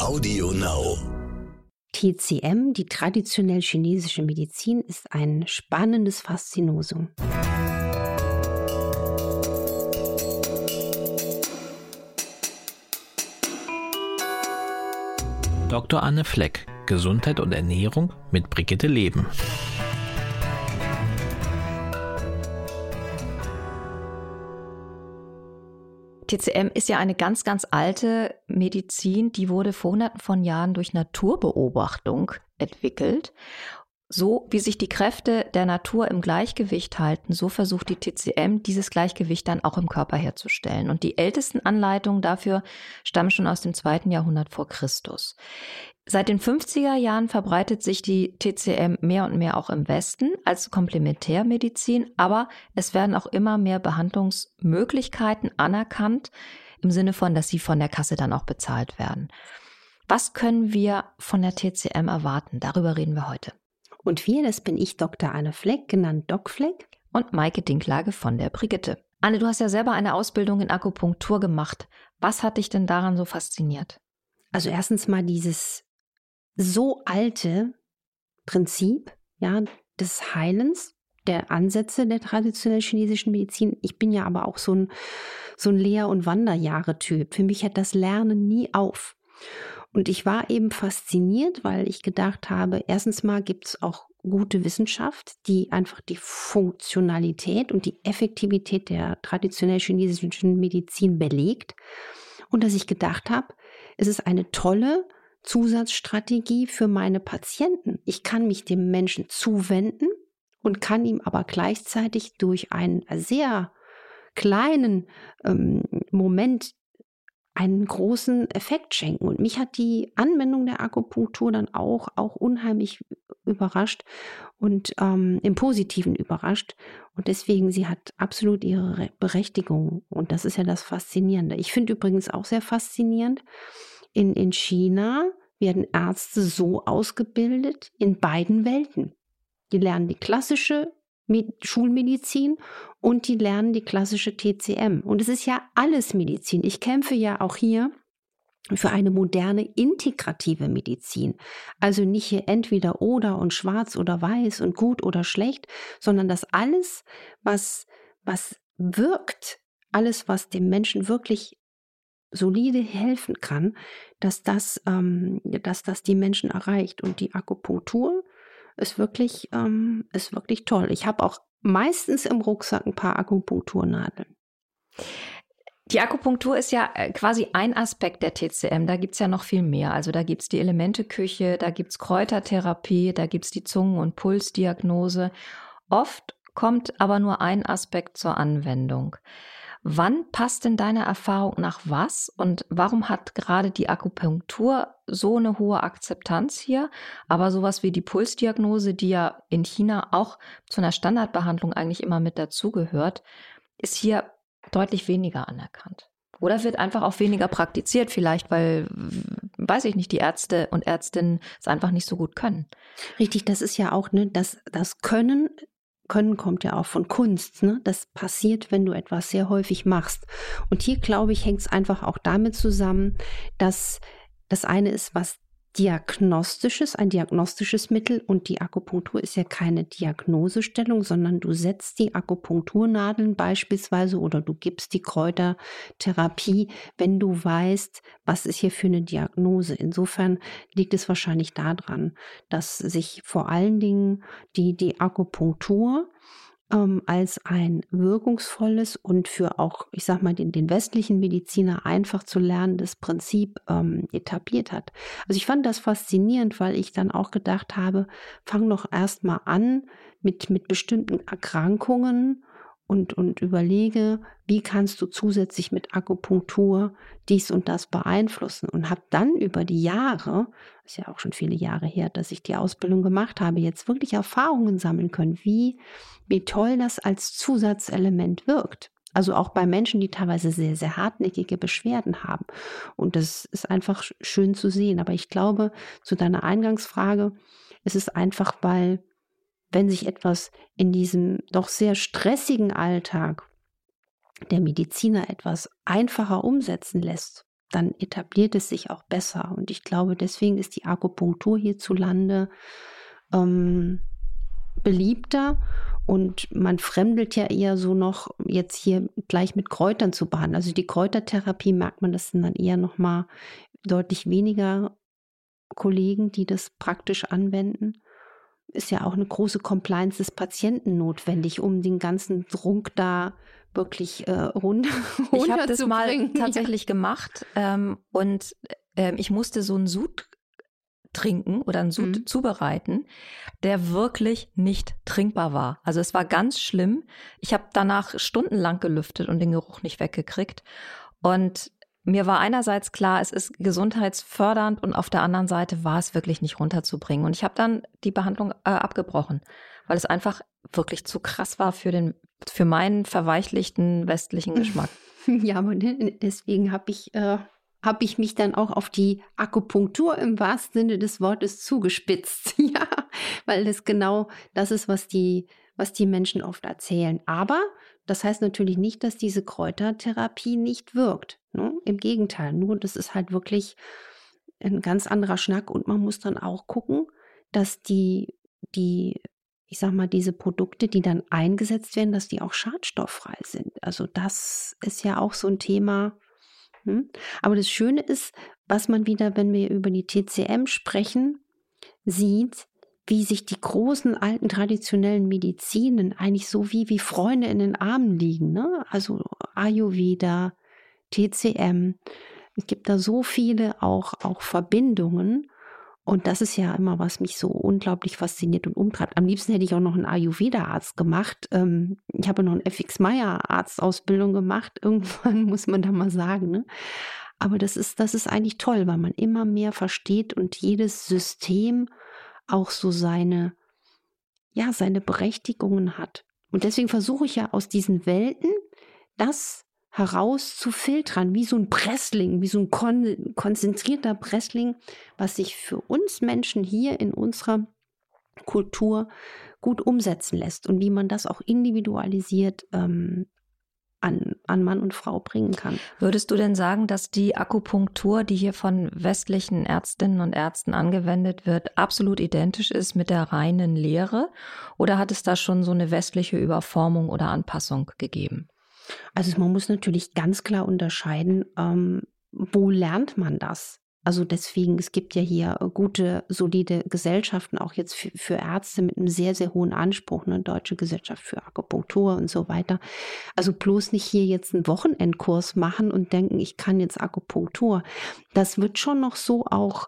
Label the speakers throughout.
Speaker 1: Audio Now.
Speaker 2: TCM, die traditionell chinesische Medizin, ist ein spannendes Faszinosum.
Speaker 3: Dr. Anne Fleck, Gesundheit und Ernährung mit Brigitte Leben.
Speaker 4: TCM ist ja eine ganz, ganz alte Medizin, die wurde vor Hunderten von Jahren durch Naturbeobachtung entwickelt. So wie sich die Kräfte der Natur im Gleichgewicht halten, so versucht die TCM, dieses Gleichgewicht dann auch im Körper herzustellen. Und die ältesten Anleitungen dafür stammen schon aus dem 2. Jahrhundert vor Christus. Seit den 50er Jahren verbreitet sich die TCM mehr und mehr auch im Westen als Komplementärmedizin, aber es werden auch immer mehr Behandlungsmöglichkeiten anerkannt, im Sinne von, dass sie von der Kasse dann auch bezahlt werden. Was können wir von der TCM erwarten? Darüber reden wir heute.
Speaker 2: Und wir, das bin ich, Dr. Anne Fleck, genannt Doc Fleck.
Speaker 4: Und Maike Dinklage von der Brigitte. Anne, du hast ja selber eine Ausbildung in Akupunktur gemacht. Was hat dich denn daran so fasziniert?
Speaker 2: Also erstens mal dieses so alte Prinzip, ja, des Heilens, der Ansätze der traditionell chinesischen Medizin. Ich bin ja aber auch so ein Lehr- und Wanderjahre-Typ. Für mich hört das Lernen nie auf. Und ich war eben fasziniert, weil ich gedacht habe, erstens mal gibt es auch gute Wissenschaft, die einfach die Funktionalität und die Effektivität der traditionell chinesischen Medizin belegt. Und dass ich gedacht habe, es ist eine tolle Zusatzstrategie für meine Patienten. Ich kann mich dem Menschen zuwenden und kann ihm aber gleichzeitig durch einen sehr kleinen Moment einen großen Effekt schenken. Und mich hat die Anwendung der Akupunktur dann auch unheimlich überrascht und im Positiven überrascht. Und deswegen, sie hat absolut ihre Berechtigung. Und das ist ja das Faszinierende. Ich finde übrigens auch sehr faszinierend, in China werden Ärzte so ausgebildet in beiden Welten. Die lernen die klassische Schulmedizin und die lernen die klassische TCM. Und es ist ja alles Medizin. Ich kämpfe ja auch hier für eine moderne integrative Medizin. Also nicht hier entweder oder und schwarz oder weiß und gut oder schlecht, sondern das alles, was wirkt, alles, was dem Menschen wirklich solide helfen kann, dass das die Menschen erreicht. Und die Akupunktur ist wirklich toll. Ich habe auch meistens im Rucksack ein paar Akupunkturnadeln.
Speaker 4: Die Akupunktur ist ja quasi ein Aspekt der TCM. Da gibt es ja noch viel mehr. Also da gibt es die Elementeküche, da gibt es Kräutertherapie, da gibt es die Zungen- und Pulsdiagnose. Oft kommt aber nur ein Aspekt zur Anwendung. Wann passt denn deiner Erfahrung nach was und warum hat gerade die Akupunktur so eine hohe Akzeptanz hier, aber sowas wie die Pulsdiagnose, die ja in China auch zu einer Standardbehandlung eigentlich immer mit dazugehört, ist hier deutlich weniger anerkannt? Oder wird einfach auch weniger praktiziert, vielleicht weil, weiß ich nicht, die Ärzte und Ärztinnen es einfach nicht so gut können?
Speaker 2: Richtig, das ist ja auch, das Können kommt ja auch von Kunst, ne? Das passiert, wenn du etwas sehr häufig machst. Und hier, glaube ich, hängt es einfach auch damit zusammen, dass das eine ist was Diagnostisches, ein diagnostisches Mittel, und die Akupunktur ist ja keine Diagnosestellung, sondern du setzt die Akupunkturnadeln beispielsweise oder du gibst die Kräutertherapie, wenn du weißt, was ist hier für eine Diagnose. Insofern liegt es wahrscheinlich daran, dass sich vor allen Dingen die Akupunktur als ein wirkungsvolles und für auch, ich sag mal, den westlichen Mediziner einfach zu lernendes Prinzip etabliert hat. Also ich fand das faszinierend, weil ich dann auch gedacht habe, fang doch erst mal an mit bestimmten Erkrankungen und überlege, wie kannst du zusätzlich mit Akupunktur dies und das beeinflussen, und habe dann über die Jahre, ist ja auch schon viele Jahre her, dass ich die Ausbildung gemacht habe, jetzt wirklich Erfahrungen sammeln können, wie toll das als Zusatzelement wirkt. Also auch bei Menschen, die teilweise sehr, sehr hartnäckige Beschwerden haben. Und das ist einfach schön zu sehen. Aber ich glaube, zu deiner Eingangsfrage, es ist einfach, weil wenn sich etwas in diesem doch sehr stressigen Alltag der Mediziner etwas einfacher umsetzen lässt, dann etabliert es sich auch besser. Und ich glaube, deswegen ist die Akupunktur hierzulande beliebter. Und man fremdelt ja eher so noch, jetzt hier gleich mit Kräutern zu behandeln. Also die Kräutertherapie merkt man, das sind dann eher nochmal deutlich weniger Kollegen, die das praktisch anwenden. Ist ja auch eine große Compliance des Patienten notwendig, um den ganzen Trunk da wirklich runterzubringen.
Speaker 4: Ich habe das mal tatsächlich gemacht und ich musste so einen Sud trinken oder einen Sud zubereiten, der wirklich nicht trinkbar war. Also es war ganz schlimm. Ich habe danach stundenlang gelüftet und den Geruch nicht weggekriegt. Und mir war einerseits klar, es ist gesundheitsfördernd und auf der anderen Seite war es wirklich nicht runterzubringen. Und ich habe dann die Behandlung abgebrochen, weil es einfach wirklich zu krass war für meinen verweichlichten westlichen Geschmack.
Speaker 2: Ja, aber deswegen habe ich mich dann auch auf die Akupunktur im wahrsten Sinne des Wortes zugespitzt. Ja, weil das ist, was die Menschen oft erzählen. Aber das heißt natürlich nicht, dass diese Kräutertherapie nicht wirkt. Ne? Im Gegenteil, nur das ist halt wirklich ein ganz anderer Schnack und man muss dann auch gucken, dass ich sag mal, diese Produkte, die dann eingesetzt werden, dass die auch schadstofffrei sind. Also das ist ja auch so ein Thema. Aber das Schöne ist, was man wieder, wenn wir über die TCM sprechen, sieht, wie sich die großen alten traditionellen Medizinen eigentlich so wie Freunde in den Armen liegen. Ne? Also Ayurveda, TCM, es gibt da so viele auch Verbindungen. Und das ist ja immer, was mich so unglaublich fasziniert und umtreibt. Am liebsten hätte ich auch noch einen Ayurveda-Arzt gemacht. Ich habe noch eine FX-Meyer-Arztausbildung gemacht. Irgendwann muss man da mal sagen. Ne? Aber das ist eigentlich toll, weil man immer mehr versteht und jedes System auch so seine Berechtigungen hat. Und deswegen versuche ich ja aus diesen Welten das herauszufiltern, wie so ein Pressling, wie so ein konzentrierter Pressling, was sich für uns Menschen hier in unserer Kultur gut umsetzen lässt und wie man das auch individualisiert an Mann und Frau bringen kann.
Speaker 4: Würdest du denn sagen, dass die Akupunktur, die hier von westlichen Ärztinnen und Ärzten angewendet wird, absolut identisch ist mit der reinen Lehre? Oder hat es da schon so eine westliche Überformung oder Anpassung gegeben?
Speaker 2: Also man muss natürlich ganz klar unterscheiden, wo lernt man das? Also deswegen, es gibt ja hier gute, solide Gesellschaften, auch jetzt für Ärzte mit einem sehr, sehr hohen Anspruch, eine Deutsche Gesellschaft für Akupunktur und so weiter. Also bloß nicht hier jetzt einen Wochenendkurs machen und denken, ich kann jetzt Akupunktur. Das wird schon noch so auch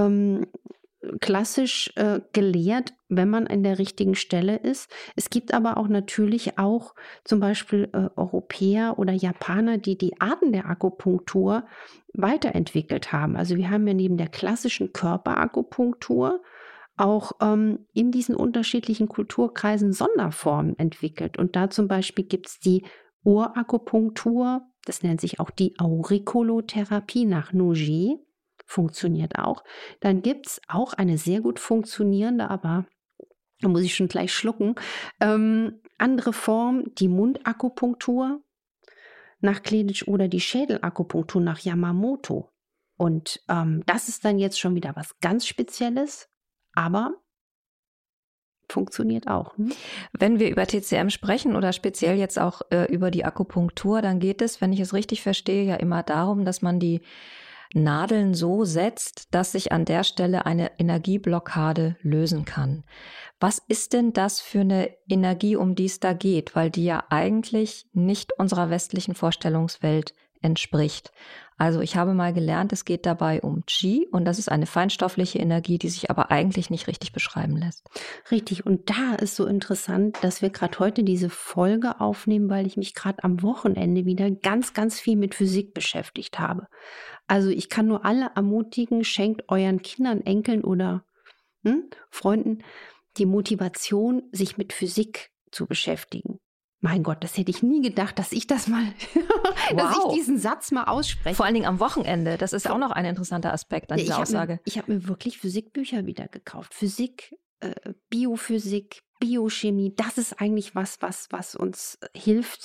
Speaker 2: klassisch gelehrt, wenn man an der richtigen Stelle ist. Es gibt aber auch natürlich auch zum Beispiel Europäer oder Japaner, die die Arten der Akupunktur weiterentwickelt haben. Also wir haben ja neben der klassischen Körperakupunktur auch in diesen unterschiedlichen Kulturkreisen Sonderformen entwickelt. Und da zum Beispiel gibt es die Ohrakupunktur, das nennt sich auch die Auriculotherapie nach Noget. Funktioniert auch. Dann gibt es auch eine sehr gut funktionierende, aber da muss ich schon gleich schlucken, andere Form, die Mundakupunktur nach Kleditsch oder die Schädelakupunktur nach Yamamoto. Und das ist dann jetzt schon wieder was ganz Spezielles, aber funktioniert auch.
Speaker 4: Wenn wir über TCM sprechen oder speziell jetzt auch über die Akupunktur, dann geht es, wenn ich es richtig verstehe, ja immer darum, dass man die Nadeln so setzt, dass sich an der Stelle eine Energieblockade lösen kann. Was ist denn das für eine Energie, um die es da geht? Weil die ja eigentlich nicht unserer westlichen Vorstellungswelt entspricht. Also ich habe mal gelernt, es geht dabei um Qi und das ist eine feinstoffliche Energie, die sich aber eigentlich nicht richtig beschreiben lässt.
Speaker 2: Richtig, und da ist so interessant, dass wir gerade heute diese Folge aufnehmen, weil ich mich gerade am Wochenende wieder ganz, ganz viel mit Physik beschäftigt habe. Also ich kann nur alle ermutigen, schenkt euren Kindern, Enkeln oder Freunden die Motivation, sich mit Physik zu beschäftigen. Mein Gott, das hätte ich nie gedacht, dass ich das mal, dass ich diesen Satz mal ausspreche.
Speaker 4: Vor allen Dingen am Wochenende. Das ist auch noch ein interessanter Aspekt an dieser Aussage.
Speaker 2: Ich habe mir wirklich Physikbücher wieder gekauft. Physik, Biophysik, Biochemie. Das ist eigentlich was uns hilft,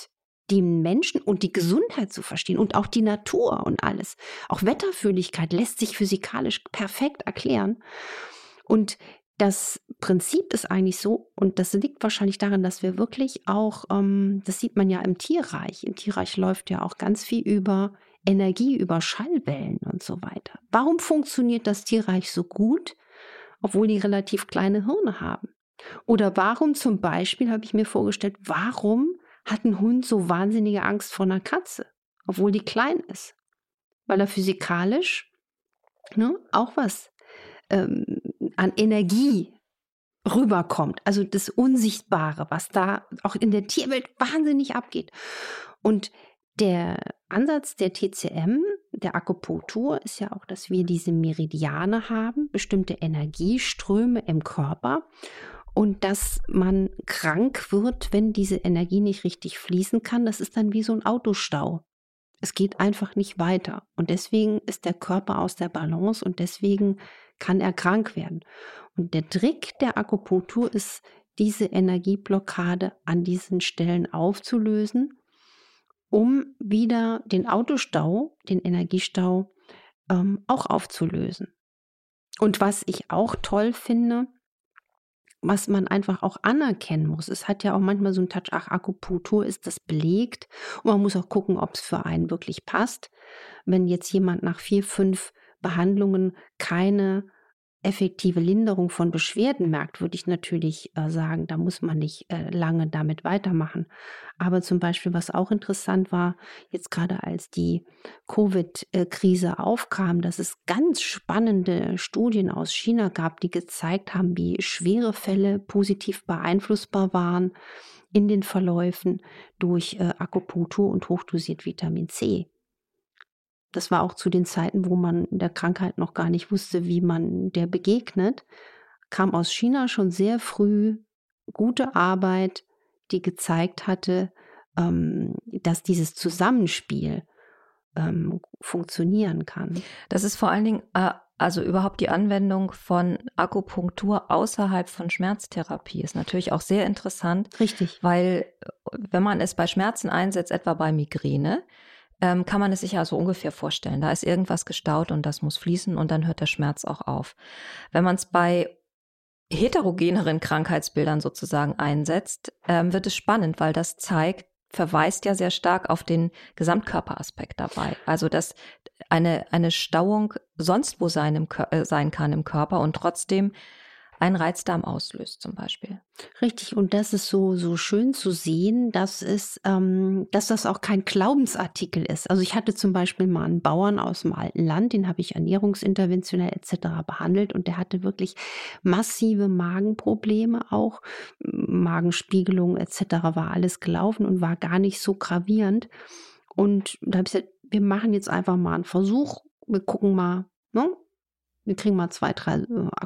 Speaker 2: den Menschen und die Gesundheit zu verstehen und auch die Natur und alles. Auch Wetterfühligkeit lässt sich physikalisch perfekt erklären. Und das Prinzip ist eigentlich so, und das liegt wahrscheinlich daran, dass wir wirklich auch, das sieht man ja im Tierreich. Im Tierreich läuft ja auch ganz viel über Energie, über Schallwellen und so weiter. Warum funktioniert das Tierreich so gut, obwohl die relativ kleine Hirne haben? Oder warum zum Beispiel, habe ich mir vorgestellt, warum hat ein Hund so wahnsinnige Angst vor einer Katze, obwohl die klein ist? Weil er physikalisch auch was an Energie rüberkommt. Also das Unsichtbare, was da auch in der Tierwelt wahnsinnig abgeht. Und der Ansatz der TCM, der Akupunktur, ist ja auch, dass wir diese Meridiane haben, bestimmte Energieströme im Körper und dass man krank wird, wenn diese Energie nicht richtig fließen kann. Das ist dann wie so ein Autostau. Es geht einfach nicht weiter und deswegen ist der Körper aus der Balance und deswegen kann er krank werden. Und der Trick der Akupunktur ist, diese Energieblockade an diesen Stellen aufzulösen, um wieder den Autostau, den Energiestau auch aufzulösen. Und was ich auch toll finde, was man einfach auch anerkennen muss, es hat ja auch manchmal so einen Touch, Akupunktur ist das belegt und man muss auch gucken, ob es für einen wirklich passt. Wenn jetzt jemand nach 4, 5 Behandlungen keine effektive Linderung von Beschwerden merkt, würde ich natürlich sagen, da muss man nicht lange damit weitermachen. Aber zum Beispiel, was auch interessant war, jetzt gerade als die Covid-Krise aufkam, dass es ganz spannende Studien aus China gab, die gezeigt haben, wie schwere Fälle positiv beeinflussbar waren in den Verläufen durch Akupunktur und hochdosiert Vitamin C. Das war auch zu den Zeiten, wo man der Krankheit noch gar nicht wusste, wie man der begegnet. Kam aus China schon sehr früh gute Arbeit, die gezeigt hatte, dass dieses Zusammenspiel funktionieren kann.
Speaker 4: Das ist vor allen Dingen also überhaupt die Anwendung von Akupunktur außerhalb von Schmerztherapie ist natürlich auch sehr interessant.
Speaker 2: Richtig.
Speaker 4: Weil wenn man es bei Schmerzen einsetzt, etwa bei Migräne, kann man es sich ja so ungefähr vorstellen. Da ist irgendwas gestaut und das muss fließen und dann hört der Schmerz auch auf. Wenn man es bei heterogeneren Krankheitsbildern sozusagen einsetzt, wird es spannend, weil das verweist ja sehr stark auf den Gesamtkörperaspekt dabei. Also dass eine Stauung sonst wo sein kann im Körper und trotzdem einen Reizdarm auslöst zum Beispiel.
Speaker 2: Richtig, und das ist so schön zu sehen, dass das auch kein Glaubensartikel ist. Also ich hatte zum Beispiel mal einen Bauern aus dem alten Land, den habe ich ernährungsinterventionell etc. behandelt und der hatte wirklich massive Magenprobleme auch, Magenspiegelung etc. war alles gelaufen und war gar nicht so gravierend. Und da habe ich gesagt, wir machen jetzt einfach mal einen Versuch, wir gucken mal, ne? Wir kriegen mal 2, 3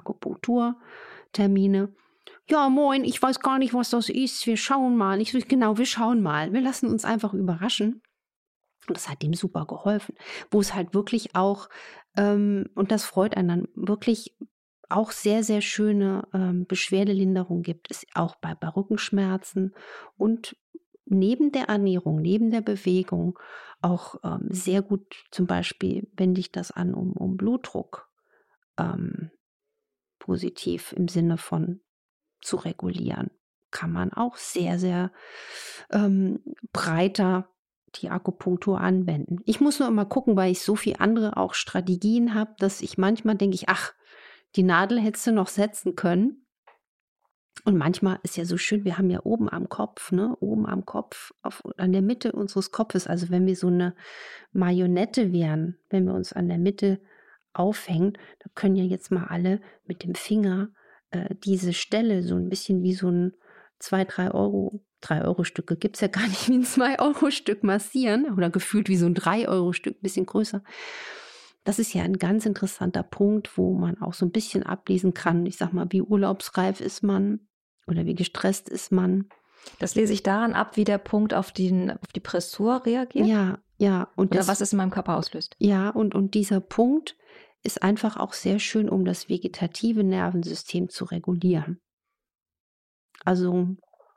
Speaker 2: Akupunkturtermine. Ja, moin, ich weiß gar nicht, was das ist. Wir schauen mal. Nicht so genau, wir schauen mal. Wir lassen uns einfach überraschen. Und das hat ihm super geholfen. Wo es halt wirklich auch, und das freut einen dann wirklich auch sehr, sehr schöne Beschwerdelinderung gibt, ist auch bei Rückenschmerzen und neben der Ernährung, neben der Bewegung auch sehr gut, zum Beispiel wende ich das an, um Blutdruck positiv im Sinne von zu regulieren, kann man auch sehr, sehr breiter die Akupunktur anwenden. Ich muss nur immer gucken, weil ich so viele andere auch Strategien habe, dass ich manchmal denke, die Nadel hättest du noch setzen können. Und manchmal ist ja so schön, wir haben ja oben am Kopf, an der Mitte unseres Kopfes, also wenn wir so eine Marionette wären, wenn wir uns an der Mitte aufhängen, da können ja jetzt mal alle mit dem Finger diese Stelle so ein bisschen wie so ein 2-3 Euro, 3-Euro-Stücke gibt es ja gar nicht, wie ein 2-Euro-Stück massieren oder gefühlt wie so ein 3-Euro-Stück, ein bisschen größer. Das ist ja ein ganz interessanter Punkt, wo man auch so ein bisschen ablesen kann, ich sag mal, wie urlaubsreif ist man oder wie gestresst ist man.
Speaker 4: Das lese ich daran ab, wie der Punkt auf die Pressur reagiert?
Speaker 2: Ja.
Speaker 4: Oder was es in meinem Körper auslöst.
Speaker 2: Ja, und dieser Punkt ist einfach auch sehr schön, um das vegetative Nervensystem zu regulieren. Also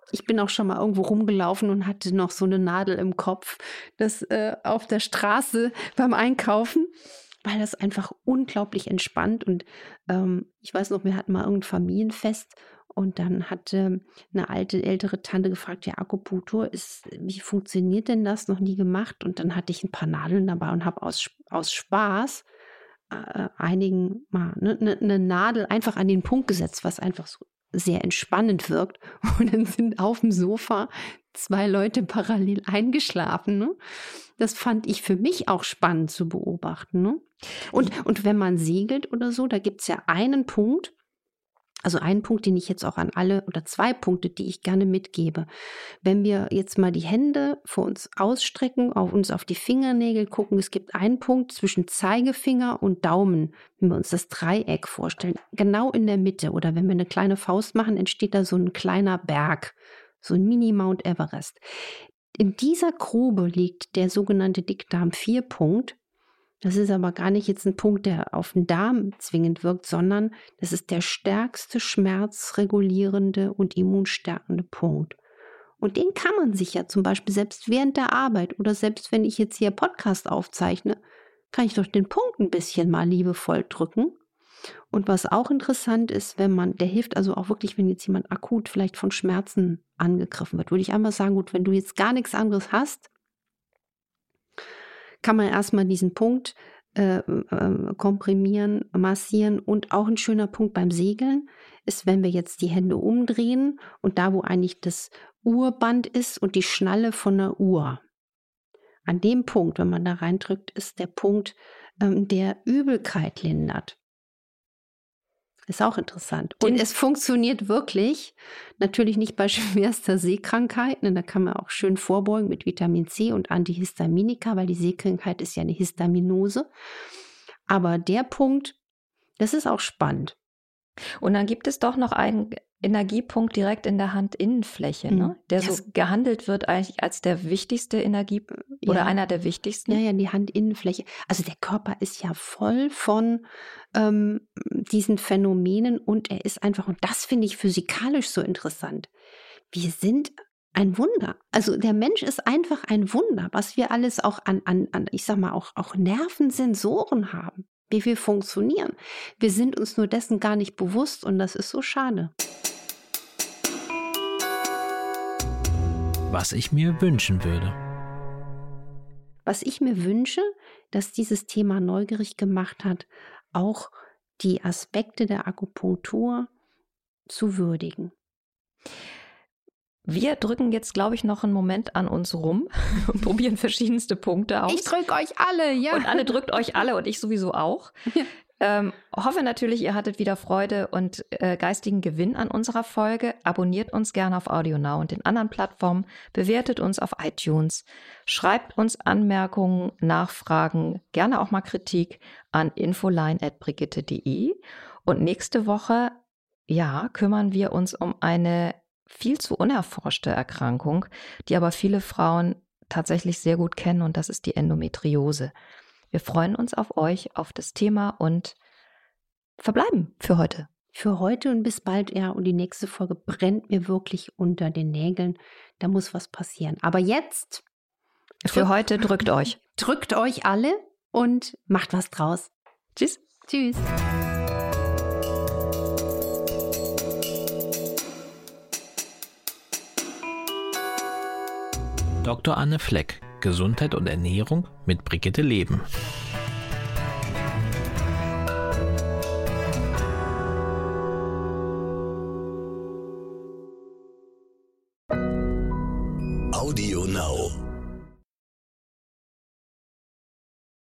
Speaker 2: Ich bin auch schon mal irgendwo rumgelaufen und hatte noch so eine Nadel im Kopf, das auf der Straße beim Einkaufen, weil das einfach unglaublich entspannt. Und ich weiß noch, wir hatten mal irgendein Familienfest und dann hatte eine ältere Tante gefragt, ja, Akupunktur wie funktioniert denn das? Noch nie gemacht. Und dann hatte ich ein paar Nadeln dabei und habe aus Spaß einigen mal eine Nadel einfach an den Punkt gesetzt, was einfach so sehr entspannend wirkt. Und dann sind auf dem Sofa 2 Leute parallel eingeschlafen. Ne? Das fand ich für mich auch spannend zu beobachten. Ne? Und wenn man segelt oder so, da gibt es ja einen Punkt, also einen Punkt, den ich jetzt auch an alle, oder 2 Punkte, die ich gerne mitgebe. Wenn wir jetzt mal die Hände vor uns ausstrecken, auf die Fingernägel gucken, es gibt einen Punkt zwischen Zeigefinger und Daumen, wenn wir uns das Dreieck vorstellen, genau in der Mitte. Oder wenn wir eine kleine Faust machen, entsteht da so ein kleiner Berg, so ein Mini-Mount Everest. In dieser Grube liegt der sogenannte Dickdarm-4-Punkt. Das ist aber gar nicht jetzt ein Punkt, der auf den Darm zwingend wirkt, sondern das ist der stärkste schmerzregulierende und immunstärkende Punkt. Und den kann man sich ja zum Beispiel selbst während der Arbeit oder selbst wenn ich jetzt hier Podcast aufzeichne, kann ich doch den Punkt ein bisschen mal liebevoll drücken. Und was auch interessant ist, der hilft also auch wirklich, wenn jetzt jemand akut vielleicht von Schmerzen angegriffen wird, würde ich einfach sagen, gut, wenn du jetzt gar nichts anderes hast, kann man erstmal diesen Punkt komprimieren, massieren. Und auch ein schöner Punkt beim Segeln ist, wenn wir jetzt die Hände umdrehen und da, wo eigentlich das Urband ist und die Schnalle von der Uhr. An dem Punkt, wenn man da reindrückt, ist der Punkt, der Übelkeit lindert. Ist auch interessant. Und es funktioniert wirklich, natürlich nicht bei schwerster Seekrankheit, da kann man auch schön vorbeugen mit Vitamin C und Antihistaminika, weil die Seekrankheit ist ja eine Histaminose. Aber der Punkt, das ist auch spannend.
Speaker 4: Und dann gibt es doch noch einen Energiepunkt direkt in der Handinnenfläche, ne? Der so gehandelt wird eigentlich als der wichtigste oder einer der wichtigsten.
Speaker 2: Ja, die Handinnenfläche. Also der Körper ist ja voll von diesen Phänomenen und er ist einfach, und das finde ich physikalisch so interessant. Wir sind ein Wunder. Also der Mensch ist einfach ein Wunder, was wir alles auch an ich sag mal, auch Nervensensoren haben, wie wir funktionieren. Wir sind uns nur dessen gar nicht bewusst und das ist so schade.
Speaker 3: Was ich mir wünschen würde.
Speaker 2: Was ich mir wünsche, dass dieses Thema neugierig gemacht hat, auch die Aspekte der Akupunktur zu würdigen.
Speaker 4: Wir drücken jetzt, glaube ich, noch einen Moment an uns rum und probieren verschiedenste Punkte aus.
Speaker 2: Ich drücke euch alle, ja.
Speaker 4: Und alle drückt euch alle und ich sowieso auch. Ja. Hoffe natürlich, ihr hattet wieder Freude und geistigen Gewinn an unserer Folge. Abonniert uns gerne auf AudioNow und den anderen Plattformen. Bewertet uns auf iTunes. Schreibt uns Anmerkungen, Nachfragen, gerne auch mal Kritik an infoline@brigitte.de. Und nächste Woche, kümmern wir uns um eine viel zu unerforschte Erkrankung, die aber viele Frauen tatsächlich sehr gut kennen, und das ist die Endometriose. Wir freuen uns auf euch, auf das Thema und verbleiben für heute.
Speaker 2: Für heute und bis bald, und die nächste Folge brennt mir wirklich unter den Nägeln. Da muss was passieren. Aber jetzt.
Speaker 4: Für heute drückt euch.
Speaker 2: Drückt euch alle und macht was draus.
Speaker 4: Tschüss.
Speaker 2: Tschüss.
Speaker 3: Dr. Anne Fleck, Gesundheit und Ernährung mit Brigitte Leben.
Speaker 1: AudioNow.